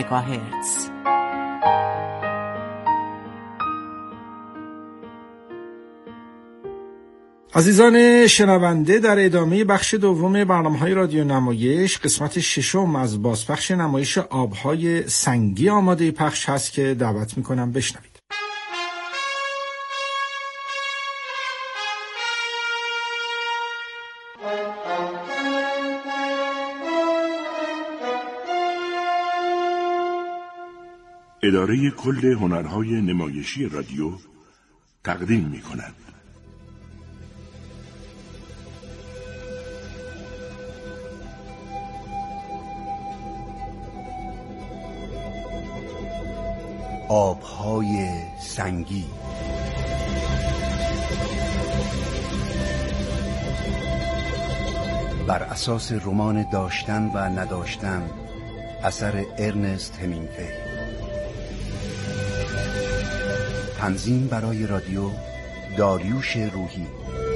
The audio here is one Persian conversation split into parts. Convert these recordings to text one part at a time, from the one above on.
مگاهرتز. عزیزان شنونده، در ادامه بخش دوم برنامه‌های رادیو نمایش قسمت ششم از بازپخش نمایش آبهای سنگی آماده پخش هست که دعوت میکنم بشنوید. اداره کل هنرهای نمایشی رادیو تقدیم می‌کند. آبهای سنگی. بر اساس رمان داشتن و نداشتن اثر ارنست همینگوی. تنظیم برای رادیو داریوش روحی.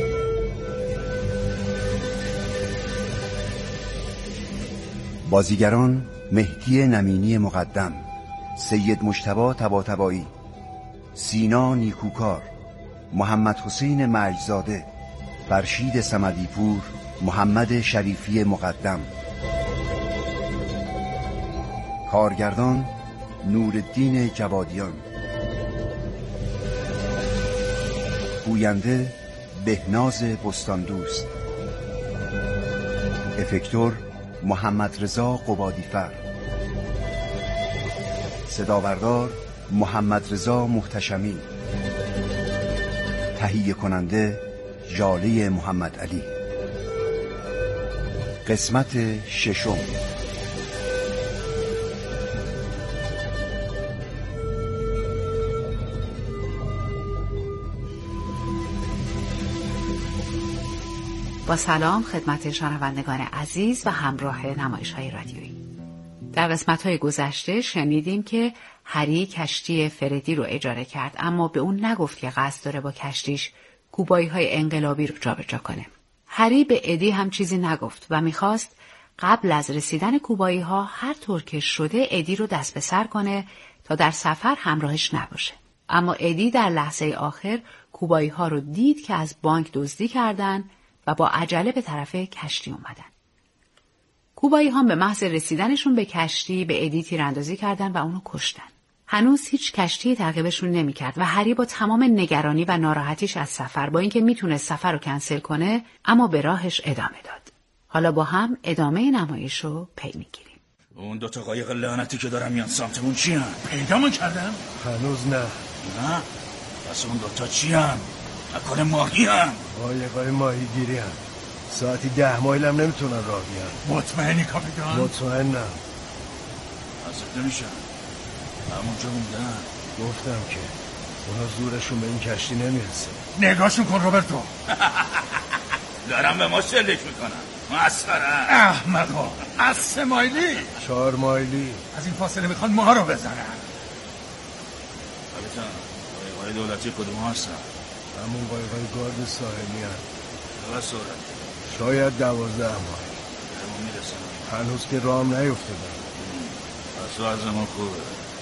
بازیگران: مهدی نمینی مقدم، سید مجتبی طباطبایی، سینا نیکوکار، محمد حسین مجزاده، فرشید صمدیپور، محمد شریفی مقدم. کارگردان: نورالدین جوادیان. گوینده: بهناز بستاندوست. افکتور: محمد رضا قبادیفر. صدابردار: محمد رضا محتشمی. تهیه کننده: ژاله محمد علی. قسمت ششم. با سلام خدمت شنوندگان عزیز و همراه نمایش‌های رادیویی. در قسمت‌های گذشته شنیدیم که هری کشتی فردی رو اجاره کرد، اما به اون نگفت که قصد داره با کشتیش کوبایی‌های انقلابی رو جابجا کنه. هری به ادی هم چیزی نگفت و می‌خواست قبل از رسیدن کوبایی‌ها هر طور که شده ادی رو دست به سر کنه تا در سفر همراهش نباشه. اما ادی در لحظه آخر کوبایی‌ها رو دید که از بانک دزدی کردن و با عجله به طرف کشتی اومدن. کوبایی هم به محض رسیدنشون به کشتی به ادی تیراندازی کردن و اونو کشتن. هنوز هیچ کشتی تعقیبشون نمی‌کرد و هری با تمام نگرانی و ناراحتیش از سفر، با اینکه میتونه سفر رو کنسل کنه، اما به راهش ادامه داد. حالا با هم ادامه نمایش رو پی میگیریم. اون دوتا قایق لعنتی که دارن میان سمتمون چی هن؟ پیدامون کردن؟ هنوز نه. نه؟ پس اون دوتا چی هن؟ نکنه ماهی هن؟ قایقای ماهی گیری هن. ساعتی 10 مایل هم نمیتونن راه بیان. مطمئنی کاپیتان؟ مطمئنم. حسب نمیشن. همونجا موندن. گفتم که اونا زورشون به این کشتی نمیرسه. نگاهشون کن روبرتو. دارم به ما شلیک میکنن. مسخره. احمقا. از 3 مایلی 4 مایلی از این فاصله میخوان ما رو بزنن. کاپیتان قایقای دولتی کدوم هستن؟ همون قایقای گارد ساحلی هست. چقدر سرعت؟ شاید 12 مایل. همون میرسن. هنوز که رام نیفتادن. پس وضع ما خوبه.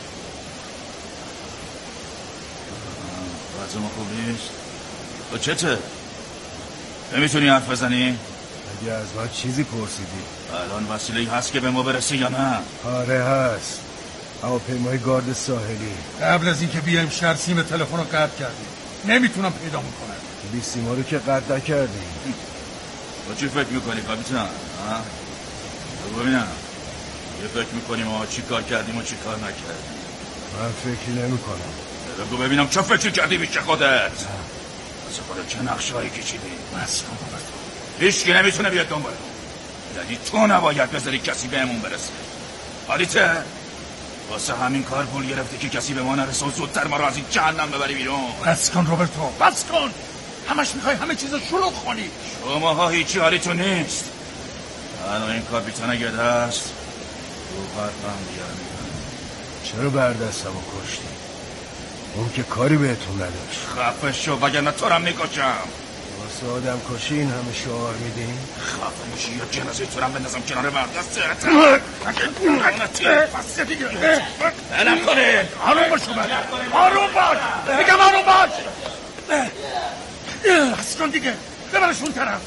وضع ما خوب نیست؟ تو چته؟ نمیتونی حرف بزنی؟ اگه از من چیزی پرسیدی الان وسیله‌ای هست که به ما برسه یا نه؟ آره هست. هواپیمای گارد ساحلی قبل از اینکه بیایم شهر سیم تلفن رو قطع کردیم. نمیتونم پیدا کنم. بی سیما رو که قطع نکردیم. با چی فکر میکنی کاپیتان؟ ببینم یه فکر میکنیم ما چی کار کردیم و چی کار نکردیم. من فکری نمی کنم. بگو ببینم چه فکری کردی بیشه خودت؟ از خودت چه نقشه‌ای کشیدی؟ بس کن تو. هیچ کی نمیتونه بیاد دنبال تو. یعنی تو نباید بذاری کسی بهمون برسه. حالیته واسه همین کار پول گرفتی که کسی به ما نرسه و زودتر ما رو از این جهنم ببری بیرون. بس کن روبرتو، بس کن. همش میخوای همه چیزو شلوغ کنی. شماها هیچی حالیتون نیست. الان این کاپیتان اگه دست رو قربم بیارم. چرا بردستمو کشتی؟ اون که کاری بهتون نداشت. خفه شو وگرنه تو رو میکشم. واسه آدم کشی این همه شعار میدین؟ خفه میشی یا جنازه تو رو بندازم کنار بردسته فسته دیگه بلم کنه آروم باش آروم باش بگم آروم باش بس کن دیگه ببرشون طرف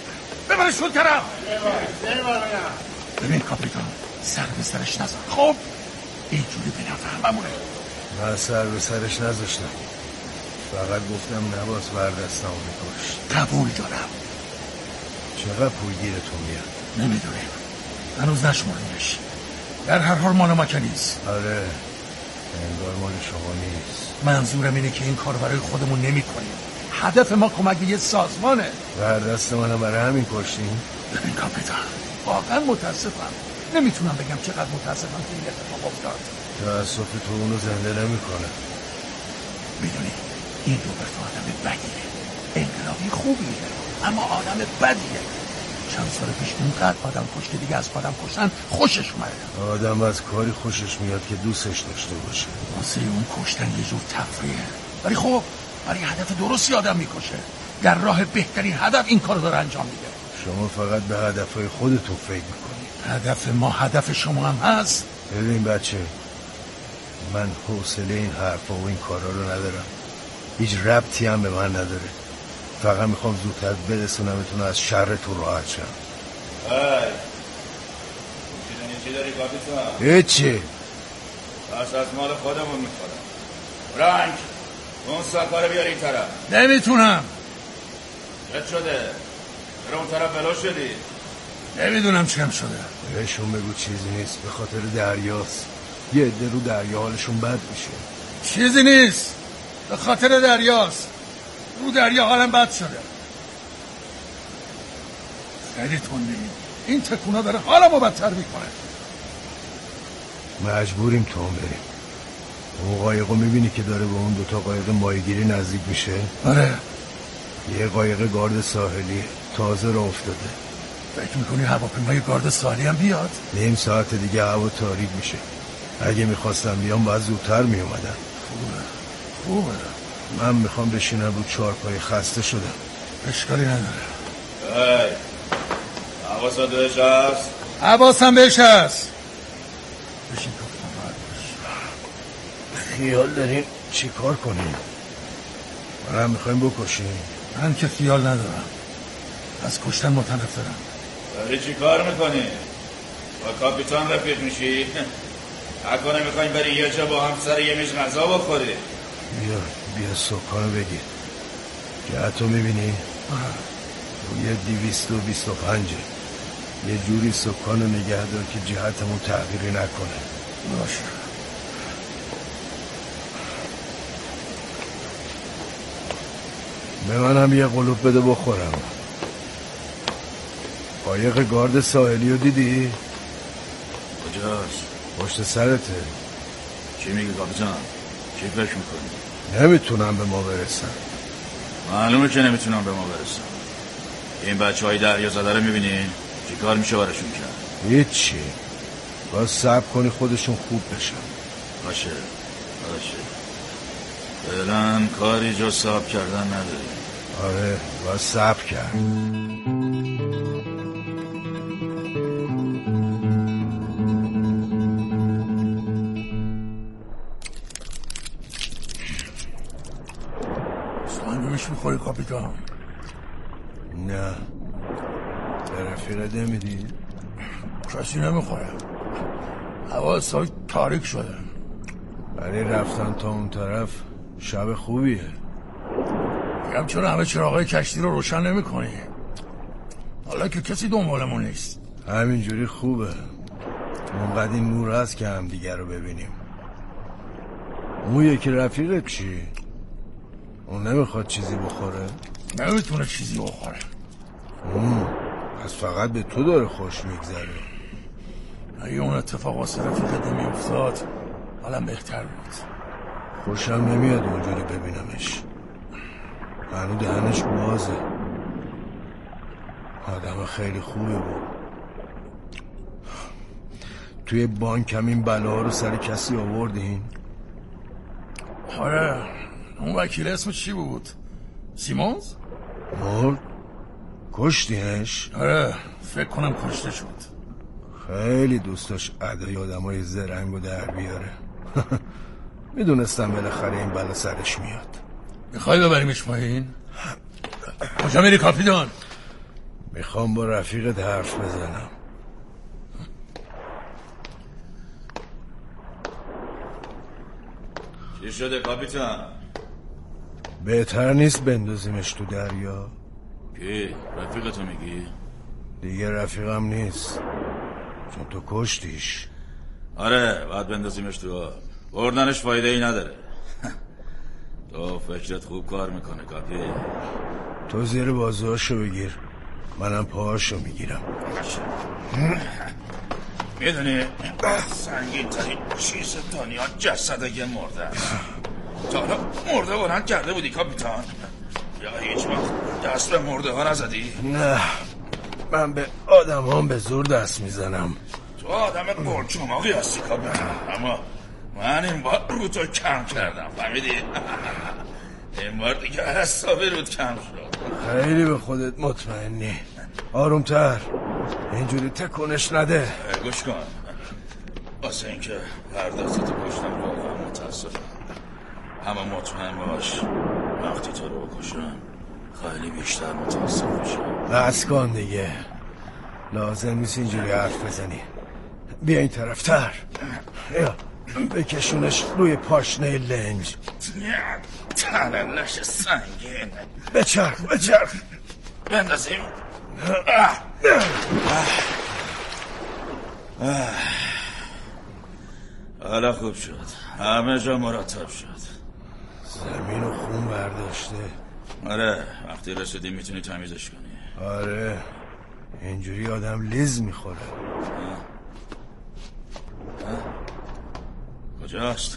ببین کاپیتان سر به سرش نزن خب اینجوری به نفهم بمونه من سر به سرش نذاشتم فقط گفتم نباس بردستم میکش قبول دارم چقدر پول گیرتون میاد؟ نمیدونیم هنوز نشماریمش در هر حال مال ما که نیست آره انگار مال شما نیست منظورم اینه که این کار برای خودمون نمی کنیم هدف ما کمک به یه سازمانه بردست منو برای همین کشتین؟ ببین کاپیتان واقعا متاسفم نمیتونم بگم چقدر متاسفم که این اتفاق افتاد تأسف تو اونو زنده نمیکنه میدونی این روبرتو آدم بدیه انقلابی خوبیه اما آدم بدیه چند سال پیش اونقدر آدم کشته دیگه از آدم کشتن خوشش اومده آدم از کاری خوشش میاد که دوستش داشته باشه واسه اون کشتن یه جور تفریحه ولی خب برای هدف درستی آدم میکشه در راه بهترین هدف این کارو داره انجام میده شما فقط به هدفهای خودتون فکر میکنید هدف ما هدف شما هم هست ببین بچه من حوصله این حرفا و این کارا رو ندارم هیچ ربطی هم به من نداره فقط میخوام زودتر برسونمتون از شرتون راحت شم چی داری کاپیتان؟ هیچی پس از مال خودمون میخورم رنگ اون ساکاره بیار این طرف نمیتونم چه شده؟ برای اون طرف بلا شدی؟ نمیدونم چیم شده بهشون بگو چیزی نیست به خاطر دریاست یه عده رو دریا حالشون بد میشه چیزی نیست به خاطر دریاست رو دریا حالم بد شده خیلی تندی این تکونا داره حالمو بدتر میکنه مجبوریم تو هم بریم اون قایقو میبینی که داره به اون دوتا قایق ماهیگیری نزدیک میشه آره یه قایق گارد ساحلی تازه را افتاده فکر میکنی هواپیمای گارد ساحلی هم بیاد؟ نیم ساعت دیگه هوا تاریک میشه اگه میخواستم بیام باید زودتر میومدم خوبه من میخوام بشینم رو چارپای خسته شدم اشکالی نداره حواسا بهش هست؟ حواسم بهش هست بشین خیال دارین چی کار کنیم؟ من هم میخوایم بکشیم من که خیال ندارم از کشتن متنفرم داری چی کار میکنی؟ با کاپیتان رفیق میشی؟ اکنه میخوایم بری یه جا با هم سر یه میز غذا بخوری بیا سکانو بگیر جهتو میبینی؟ روی 225 یه جوری سکانو نگه دار که جهتمون تغییری نکنه باشه به من هم یه قلوب بده بخورم قایق گارد ساحلی رو دیدی؟ کجاست؟ پشت سرته چی میگی کاپیتان؟ چی فکر میکنی؟ نمیتونم به ما برسم معلومه که نمیتونم به ما برسم این بچه های دریا زده رو میبینی؟ چی کار میشه براشون کرد؟ هیچی باید صبر کنی خودشون خوب بشن باشه فعلا کاری جز صبر کردن نداری آره باید صبر کرد ساندویچ میخوری کاپیتان؟ نه به رفیقت نمیدی؟ کسی نمیخوره هوا سای تاریک شده برای رفتن تا اون طرف شب خوبیه میگم چرا همه چراغای کشتی رو روشن نمی کنی؟ حالا که کسی دنبالمون نیست همینجوری خوبه اونقدر این نور هست که هم دیگر رو ببینیم اون یکی رفیقت چی؟ اون نمیخواد چیزی بخوره؟ نمیتونه چیزی بخوره پس فقط به تو داره خوش میگذره اگه اون اتفاق واسه رفیقت نمی افتاد حالا بهتر بود خوشم نمیاد اونجوری ببینمش هنو دهنش بازه آدم خیلی خوبی بود توی بانک هم این بلاها رو سر کسی آوردین؟ آره اون وکیل اسمش چی بود؟ سیمونز؟ مرد؟ کشتیش؟ آره فکر کنم کشته شد. خیلی دوست داشت ادای آدمای زرنگو در بیاره. میدونستم بالاخره این بلا سرش میاد. میخوای ببریمش پایین؟ کجا میری کاپیتان؟ میخوام با رفیقت حرف بزنم. چی شده کاپیتان؟ بهتر نیست بندازیمش تو دریا؟ کی؟ رفیقتو میگی؟ دیگه رفیقم نیست، چون تو کشتیش. آره باید بندازیمش تو. بردنش فایده ای نداره. تو فکرت خوب کار میکنه کاپی. تو زیر بازوهاشو بگیر، منم پاهاشو میگیرم. میدونی سنگین ترین چیز دنیا جسد یه مرده است. تا حالا مرده بلند کرده بودی کاپیتان؟ یا هیچ وقت دست به مرده ها نزدی؟ نه، من به آدم هم به زور دست میزنم. تو آدم قرچماقی هستی کاپیتان، اما من این بار رو تو کم کردم، فهمیدی؟ این بار دیگه حسابی رود کم شد. خیلی به خودت مطمئنی. آرومتر، اینجوری تکونش نده. گوش کن، واسه اینکه پردازتو کشتم واقعا متاسفم، اما مطمئن باش وقتی تو رو بکشم خیلی بیشتر متاسف میشم. بس کن دیگه، لازم نیست اینجوری حرف بزنی. بیا این طرفتر، یا بکشونش روی پاشنه لنج. تنلش سنگین. بچرخ بندازیم. حالا خوب شد، همه جا مرتب شد. زمین و خون برداشته. آره وقتی رسیدی میتونی تمیزش کنی. آره اینجوری آدم لیز میخوره. کجاست؟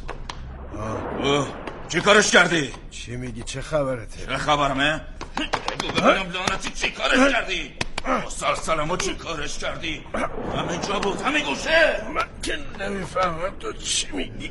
چی کارش کردی؟ چی میگی؟ چه خبرته؟ چه خبرمه؟ بگو ببینم لعنتی چی کارش کردی؟ مسلسلمو چی کارش کردی؟ همینجا بود، همین گوشه. من که نمیفهمم تو چی میگی.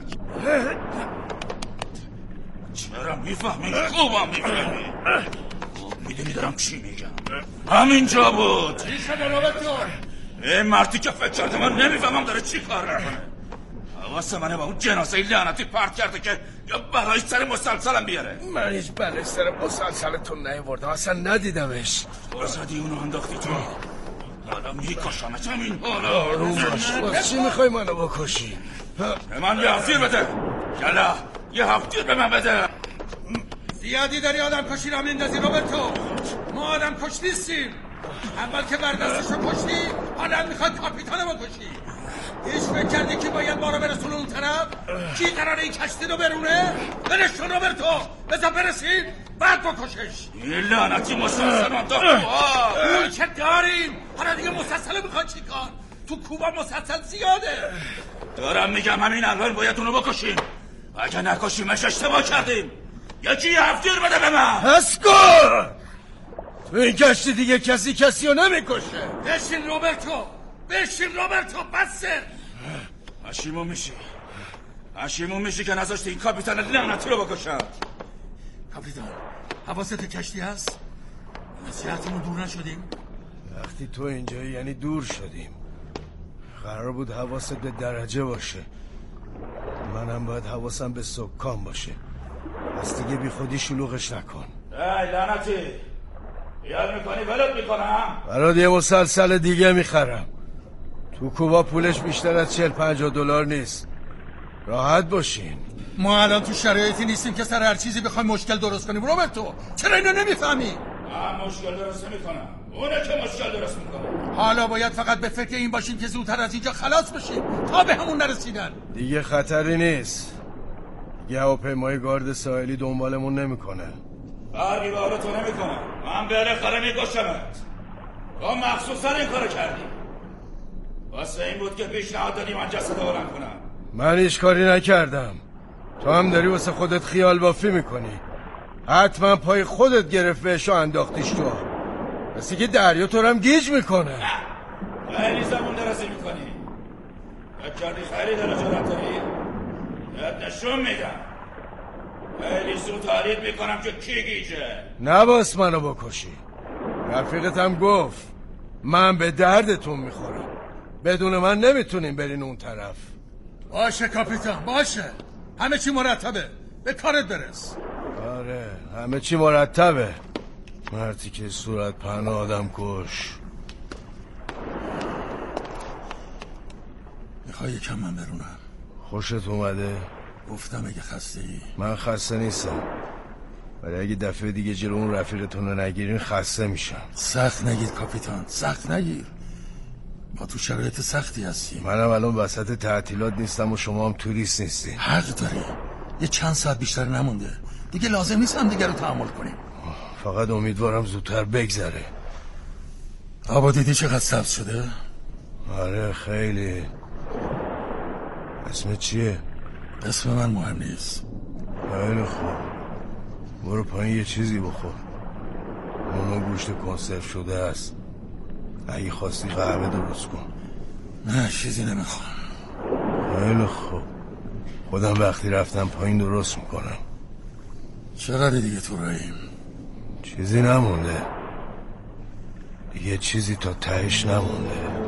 چرا میفهمی؟ خوبم میفهمی. میدونی دارم چی میگم. همینجا بود. چی شده روبرتو؟ این مردی که فکر کرده من نمیفهمم داره چی کار میکنه. حواس منه با اون جنازه لعنتی پرت کرده که یا برای سر مسلسلم بیاره. من هیچ برای سر مسلسلتون نیاوردم، اصلا ندیدمش. تو زدی اونو انداختی تو. حالا میکشمت همین حالا. آروم باش. چی میخوای منو بکشی؟ به من یه هفتیر بده. یلا یه هفتیر به من بده. زیادی داری آدم کشی را میندازی روبرتو. ما آدم کش نیستیم. اول که بردستشو کشتی، حالا میخواد کاپیتانو بکشی. هیچ فکر کردی که باید ما رو برسون اون طرف؟ کی قراره این کشتی رو برونه؟ برش کن روبرتو، بذار برسید بعد بکشش. این لعنتی مسلسل انداختوها. اون که داریم، حالا دیگه مسلسل میخواد چی کار؟ تو کوبا مسلسل زیاده. دارم میگم همین الان باید اونو بکشیم. اگه نکشیمش اشتباه کردیم. یکی یه هفتیر بده به من. بس کن! تو این کشتی دیگه کسی رو نمیکشه. بشین روبرتو، بسه. پشیمون میشی که نذاشتی این کاپیتان لعنتی رو بکشم. کاپیتان حواست کشتی هست؟ نصیحتمون دور نشدیم؟ وقتی تو اینجایی یعنی دور شدیم. قرار بود حواست به درجه باشه، منم باید حواسم به سکان باشه. پس دیگه بی خودی شلوغش نکن. ای لعنتی، یاد میکنی ولت میکنم. برات یه مسلسل دیگه میخرم. تو کوبا پولش بیشتر از 40-50 دلار نیست. راحت باشین. ما الان تو شرایطی نیستیم که سر هر چیزی بخوایم مشکل درست کنیم. روبرتو چرا اینو نمیفهمی؟ من مشکل درست نمیکنم، اونه که مشکل درست میکنه. حالا باید فقط به فکر این باشیم که زودتر از اینجا خلاص بشیم تا به همون نرسیدن. دیگه خطری نیست. دیگه هواپیمای گارد ساحلی دنبالمون نمیکنه. فرقی به حال تو نمیکنم. من بالاخره میکشمت. تو مخصوصا این کارو کردی. واسه این بود که پیشنهاد دادی من جسد بلند کنم. من هیچ کاری نکردم. تو هم داری واسه خودت خیال بافی میکنی. حتما پای خودت گرفت بهش و انداختیش تو. بسی که دریا تو رو هم گیج میکنه. خیلی زمون درازی میکنی. فکر کردی خیلی درجه داری؟ یاد نشون میدم. خیلی زود تعریف میکنم که کی گیجه. نباس منو بکشی. رفیقتم گفت من به دردتون میخورم، بدون من نمیتونین برین اون طرف. باشه کاپیتان باشه، همه چی مرتبه، به کارت برس. آره همه چی مرتبه. مردی که صورت پهن آدم کش. میخوای یکم من برونم؟ خوشت اومده؟ گفتم اگه خسته ای. من خسته نیستم، ولی اگه دفعه دیگه جلو اون رفیقتون رو نگیرین خسته میشم. سخت نگیر کاپیتان، سخت نگیر. ما تو شرایط سختی هستیم. منم الان وسط تعطیلات نیستم و شما هم توریست نیستین. حق داری. یه چند ساعت بیشتر نمونده دیگه، لازم نیست هم دیگه رو تحمل کنیم. فقط امیدوارم زودتر بگذره. آبا دیدی چقدر سبز شده؟ آره خیلی. اسمت چیه؟ اسم من مهم نیست. خیلی خوب، برو پایین یه چیزی بخور. اونو گوشت کنسرو شده است، اگه خواستی قهوه درست کن. نه چیزی نمیخوام. خیلی خوب، خودم وقتی رفتم پایین درست میکنم. چقدر دیگه تو راهیم؟ چیزی نمونده، یه چیزی تا تهش نمونده.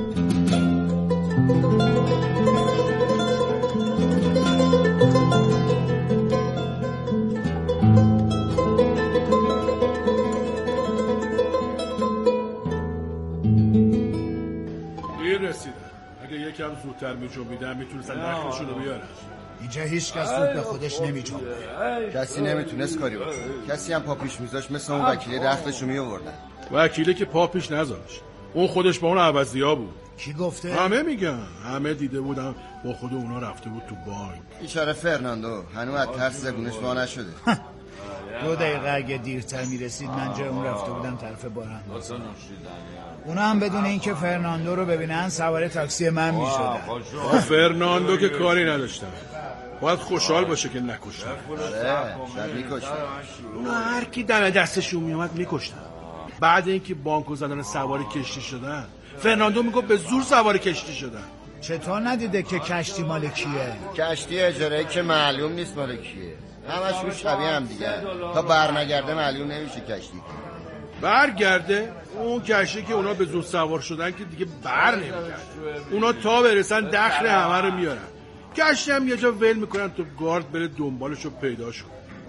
یکم زودتر میجنبیدن میتونستن نخلشون رو بیارن. اینجا هیچ کس زود به خودش نمیجنبه. کسی نمیتونست کاری بکنه. کسی هم پا پیش میذاشت مثل اون وکیل رختشو میآوردن. وکیله که پا پیش نذاشت، اون خودش با اون عوضی‌ها بود. کی گفته؟ همه میگن، همه دیده بودم با خود اونا رفته بود تو بانک. بیچاره فرناندو هنوز از ترس زبونش وا نشده. 2 دقیقه اگه دیرتر میرسید من جای اون رفته بودم طرف بارانداز. اونا هم بدون اینکه فرناندو رو ببینن سوار تاکسی من میشدن. فرناندو که کاری نداشتن، باید خوشحال باشه که نکشتن. آره شاید میکشتن. اونا هر کی دم دستشون میومد میکشتن. بعد اینکه بانکو زدن سوار کشتی شدن، فرناندو میگه به زور سوار کشتی شدن. چطور ندیده که کشتی مال کیه؟ کشتی اجاره که معلوم نیست مال کیه. همشون شبیه هم دیگه، تا برنگرده معلوم نمیشه کشتی که برگرده. اون کشتی که اونا به زور سوار شدن که دیگه بر نمیگرده. اونا تا برسن دخل همه رو میارن. کشتی هم یه جا ول میکنن تو گارد بره دنبالشو پیداش کن.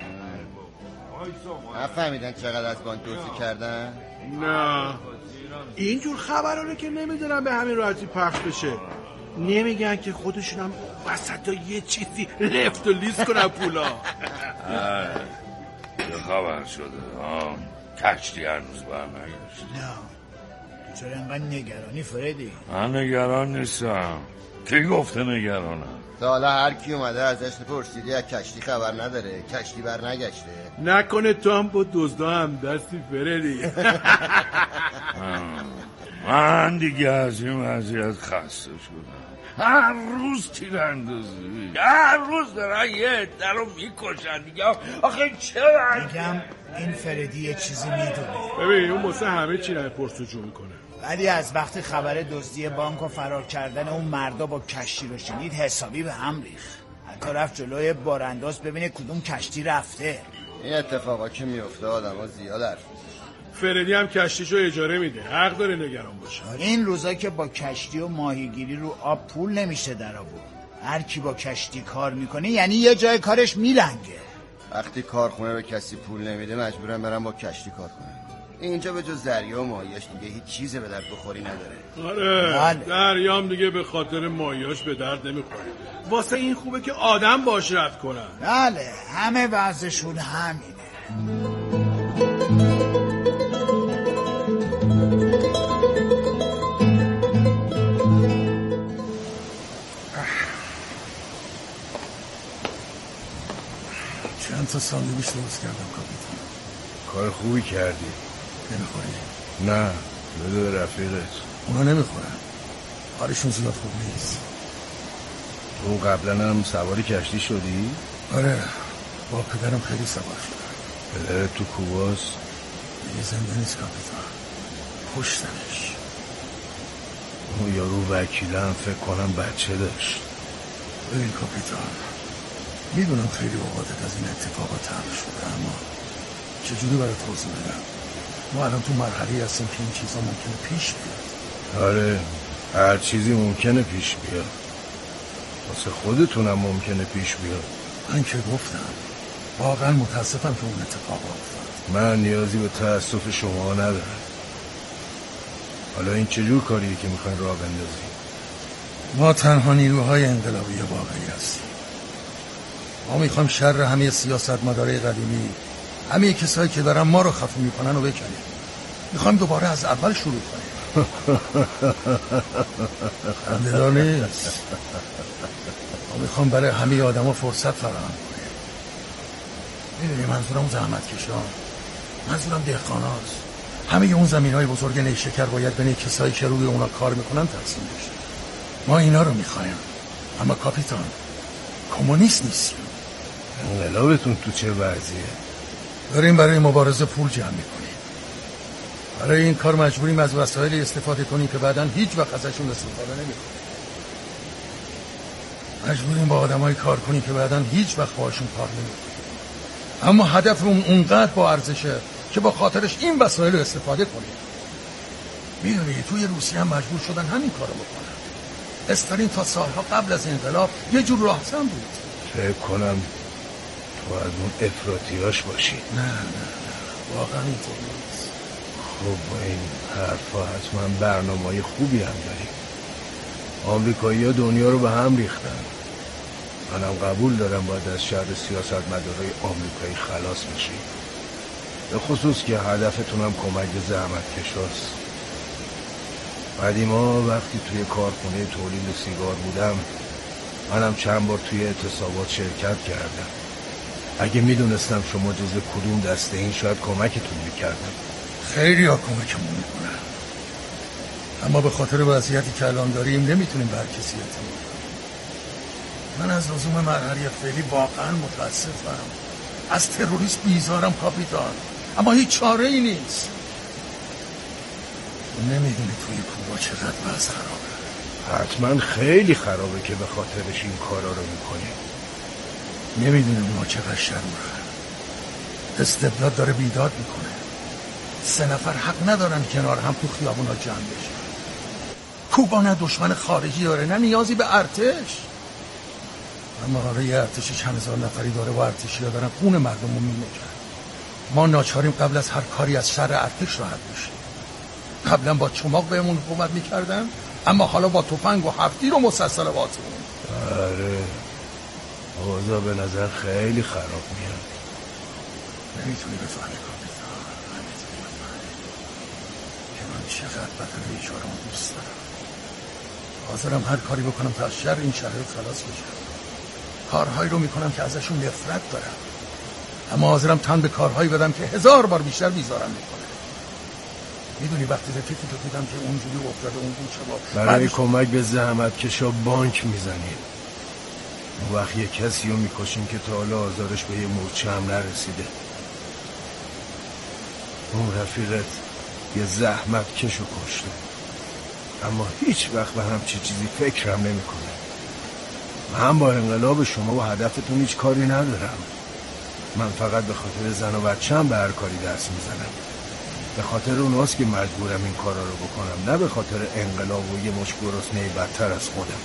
نفهمیدن چقدر از بانک دوستی کردن؟ نه اینجور خبرانه که نمیدونن به همین راحتی پخش بشه. نمیگن که خودشون هم وسط یه چیزی لفت و لیز کنن پولا. یه خبر شده کشتی هنوز برنگشت. نه چرا اینقدر نگرانی فردی؟ من نگران نیستم. کی گفته نگرانم؟ تا حالا هر کی اومده ازش پرسیدی از کشتی خبر نداره، کشتی برنگشته. نکنه تو هم با دزدا هم دستی فردی. من دیگه از این وضعیت خسته شدم. هر روز تیراندازی، هر روز دارن یه در رو میکشن دیگه. آخه چرا؟ میگم این فردی یه چیزی میدونه. ببین اون واسه همه چی رو پرسجو میکنه. ولی از وقتی خبر دزدی بانک و فرار کردن اون مردا با کشتی رو شنید حسابی به هم ریخت. حتی رفت جلوی بارانداز ببینه کدوم کشتی رفته. این اتفاقا که میفته آدم ها زیاد حرف. فردی هم کشتیشو اجاره میده، حق داره نگران باشه. این روزا که با کشتی و ماهیگیری رو آب پول نمیشه در آورد. هر کی با کشتی کار میکنه یعنی یه جای کارش میلنگه. وقتی کارخونه به کسی پول نمیده مجبورم برم با کشتی کار کنم. اینجا به جز دریا و ماهیاش دیگه هیچ چیز به درد بخوری نداره. آره دریام دیگه به خاطر ماهیاش به درد نمیخوره. واسه این خوبه که آدم باش رد کنن. بله همه وضعشون همینه. چند تا ساندویچ درست کردم کاپیتان. کار خوبی کردی. نمیخوری؟ نه بده به رفیقت. اونا نمیخورن، حالشون زیاد خوب نیست. تو قبلا هم سواری کشتی شدی؟ آره با پدرم خیلی سوار شدم. پدرت تو کوباست؟ دیگه زنده نیست کاپیتان، کشتنش. اون یارو وکیله هم فکر کنم بچه داشت. ببین کاپیتان میدونم خیلی اوقاتت از این اتفاقات تلخ شده، اما چجوری برای توضیح بدم؟ ما الان تو مرحله هستیم که این چیزا ممکنه پیش بیاد. آره، هر چیزی ممکنه پیش بیاد. واسه خودتونم ممکنه پیش بیاد. من که گفتم واقعا متاسفم که اون اتفاق افتاد. من نیازی به تأسف شما ندارم. حالا این چجور کاریه که میخواین راه بندازیم؟ ما تنها نیروهای انقلابی واقعی هستیم. ما میخوایم شر همه سیاستمدارای قدیمی، همه کسایی که دارن ما رو خفه میکنن رو بکنیم. میخوایم دوباره از اول شروع کنیم. خنده‌دار نیست. ما میخوام برای همه آدما فرصت فراهم کنیم. میدونی منظورم زحمتکشان، منظورم دهقاناست. همه اون زمینهای بزرگ نیشکر باید بین کسایی که روی اونا کار میکنن تقسیم بشه. ما اینا رو میخوایم. اما کاپیتان، کمونیست نیستیم. انقلابتون تو چه وضعیه؟ داریم برای مبارزه پول جمع میکنیم. برای این کار مجبوریم از وسایل استفاده کنیم که بعداً هیچ وقت ازشون استفاده نمیکنیم. مجبوریم با آدمای کار کنیم که بعداً هیچ وقت باهاشون کار نمیکنیم. اما هدفمون اونقدر با ارزشه که با خاطرش این وسایل رو استفاده کنیم. میدونی توی روسیه هم مجبور شدن همین کارو بکنن. استالین تا سالها قبل از انقلاب یه جور راهزن بود. فکر کنم تو از اون افراطیاش باشی. نه واقعا اینطور نیست. خب با این حرفا حتما برنامه‌های خوبی هم داریم. آمریکایی‌ها دنیا رو به هم ریختن. منم قبول دارم باید از شر سیاستمدارای آمریکایی خلاص بشیم. به خصوص که هدفتونم کمک به زحمتکشاست. قدیما وقتی توی کارخونه تولید سیگار بودم، منم چند بار توی اعتصابات شرکت کردم. اگه میدونستم شما جز کدوم دسته این شاید کمکتون میکردم. خیلی ها کمکمون میکنن، اما به خاطر وضعیتی که الان داریم نمیتونیم بر کسی اعتماد کنیم. من از لزوم مرحله فعلی واقعا متاسفم. از تروریست بیزارم کاپیتان، اما هیچ چاره ای نیست. نمیدونی توی کوبا چقدر وضع خرابه. حتما خیلی خرابه که به خاطرش این کارا رو میکنیم. نمیدونی ما چقدر شروره. استبداد داره بیداد میکنه. 3 نفر حق ندارن کنار هم تو خیابونا جمع بشن. کوبا نه دشمن خارجی داره نه نیازی به ارتش. اما حالا یه ارتش چند هزار نفری داره و ارتشی ها دارن خون مردم رو میمکن. ما ناچاریم قبل از هر کاری از شر ارتش راحت بشیم. قبلا با چماق بهمون حکومت میکردن، اما حالا با تفنگ و هفتیر و مسلسلاتمون. آره اوضاع به نظر خیلی خراب میاد. نمیتونی بفهمی کاپیتان، نمیتونی بفهمی که من چقدر بدن بیچاره‌مو دوست دارم. حاضرم هر کاری بکنم تا از شر این شهر خلاص بشم. کارهایی رو میکنم که ازشون نفرت دارم، اما حاضرم تن به کارهایی بدم که 1000 بار بیشتر بیزارم میکنه. میدونی وقتی رفیقی تو دیدم که اونجوری افتاده اون شبا برای کمک به زحمتکشا بانک میزنیم. اون وقت یه کسی رو میکشیم که تا حالا آزارش به یه مورچه هم نرسیده. اون رفیقت یه زحمتکش رو کشته، اما هیچ وقت به همچی چیزی فکرم نمیکنه. من با انقلاب شما و هدفتون هیچ کاری ندارم. من فقط به خاطر زن و بچه‌م به هر کاری دست میزنم. به خاطر اوناست که مجبورم این کارا رو بکنم، نه به خاطر انقلاب و یه مشت گرسنه بدتر از خودم.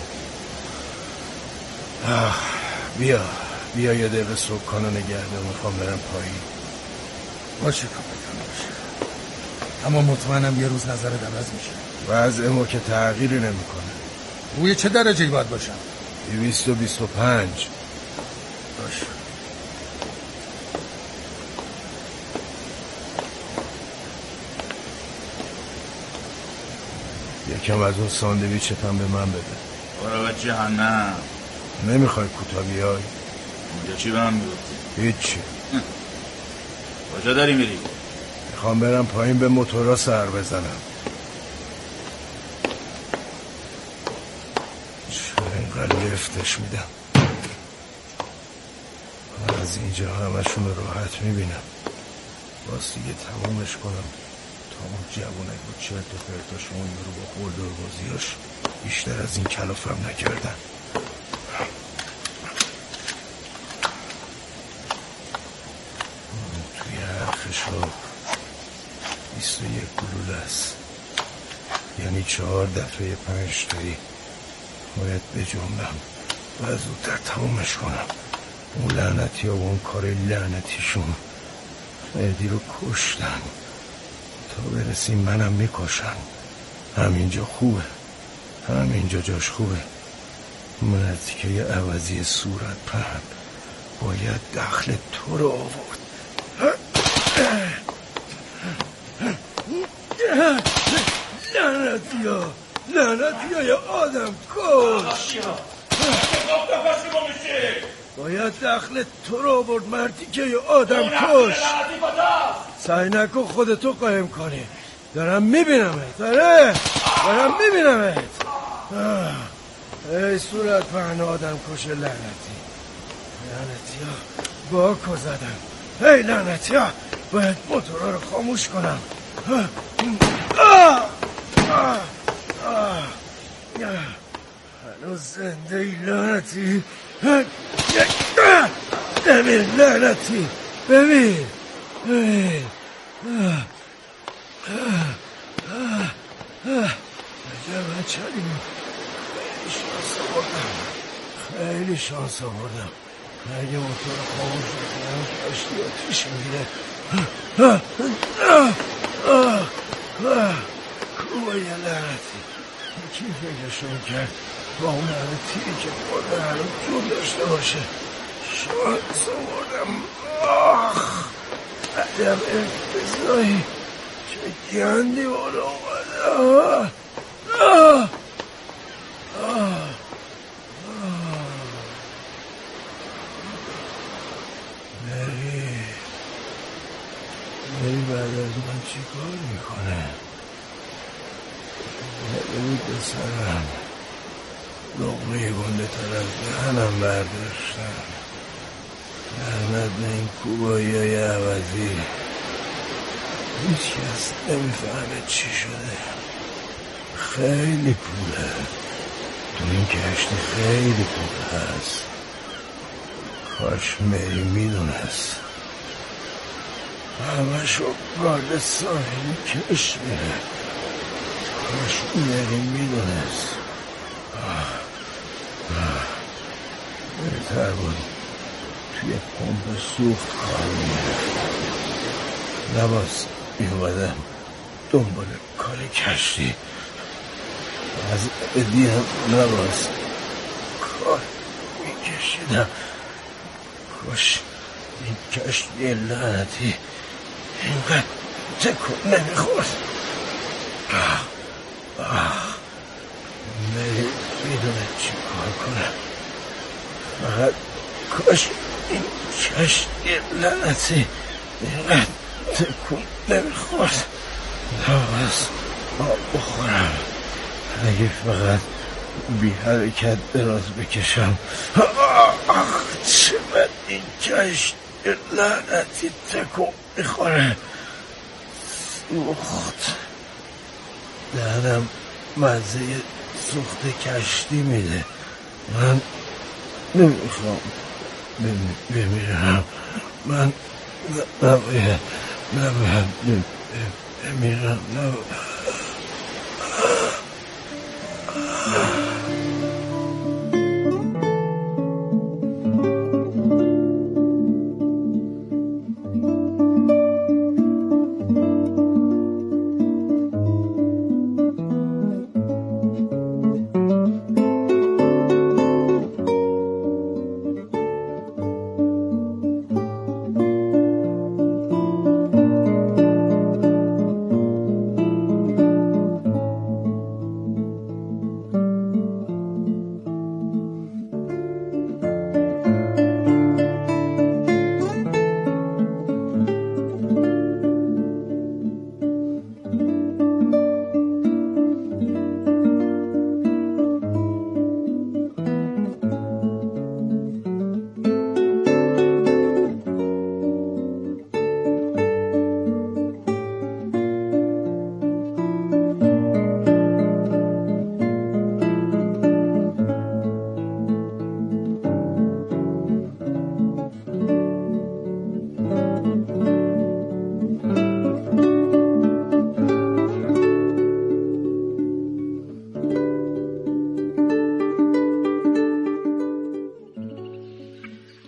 بیا یه دقیقه صبحانه نگهده، میخوام برم پایین. باشه کاپیتان باشه، اما مطمئنم یه روز نظرت عوض میشه. وضع ما که تغییری نمیکنه. روی چه درجه‌ای باید باشم؟ 225. باشه. یکم از اون ساندویچت هم به من بده. برو به جهنم. نمیخوای کوتا بیای؟ اونجا چی به من میگفتی؟ هیچی. کجا داری میری؟ میخوام برم پایین به موتورا سر بزنم. چرا اینقدر لفتش میدم؟ از اینجا همشون رو راحت میبینم. باز دیگه تمومش کنم تا اون جوانک و چرت و پرتاش اون یارو با قلدر بازیاش بیشتر از این کلافم نکردن. گلوله است. یعنی 4 دفعه 5 تایی باید بجنبم و زودتر تمومش کنم. اون لعنتی ها و اون کار لعنتیشون فردی رو کشتن، تا برسیم منم میکشن. همینجا خوبه، همینجا جاش خوبه. مرتیکه عوضی صورت پهن باید دخل تو رو آورد. لعنتی های آدم کش، باید دخل تو رو آورد. مرتیکه آدم کش، سعی نکن خودتو قایم کنی. دارم میبینمت، دارم میبینمت. ای صورت پهن آدم کش لعنتی ها باکو زدم. ای لعنتی ها باید موتورها رو خاموش کنم. هنوز زنده ای لعنتی. ببین لعنتی، ببین عجب چلیم. خیلی شانس آوردم. اگه موتور خاموش کنم کشتی آتیش میگیره. خوبه یه لعنتی. کی فکرشون کرد با اون همه تیری که خورده هنوز جون داشته باشه. شانس آوردم. عجب انتظایی چه گندی بالا اومده. مری بعد از من چی کار میکنه؟ نبید به سرم لقمه گنده تر از دهنم برداشتم. لعنت به این کوبایی های عوضی. هیچ کس نمیفهمه چی شده. خیلی پوله تو این کشتی، خیلی پول هست. کاش مری میدونست. همه شو گارد ساحلی کش میره. کاش مری میدونست. بهتر بود توی پمپ سوخت کار میرفت. نباز میومدم دنبال کار کشتی. از ادی هم نباز کار میکشیدم. کاش این کشتی لعنتی اینقدر تکون نمیخورد. مری میدونه چی کار کنم. فقط کاش این کشتی لعنتی اینقدر تکون نمیخورد. نباز آب بخورم. اگه فقط بی حرکت دراز بکشم. چقدر این کشت لعنتی تکون میخوره. سوخت دهنم مزه سوخت کشتی میده. من نمیخوام بمیرم. من نباید بمیرم. نباید